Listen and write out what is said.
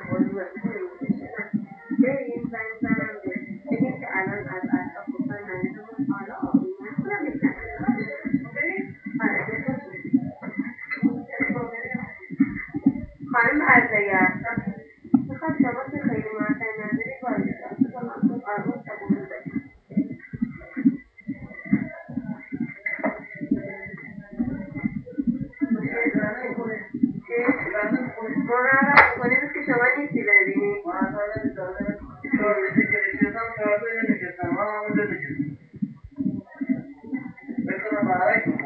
عضو طول میکشه. نه، بریم زنگ زنم بگیم که الان از اطراف گفتن مریضمون حالا من خودم میکنم بریم. آره خانم برزگر میخوام شما که خیلی موثر نداری باید آرمون تا بروز بکنم. مراقب میکنیم که شما نیستی ببینی من اصلا نمیتونم چهار روزی که نشستم 4 تا نمیشستم من همونجا نشستم بکنم برای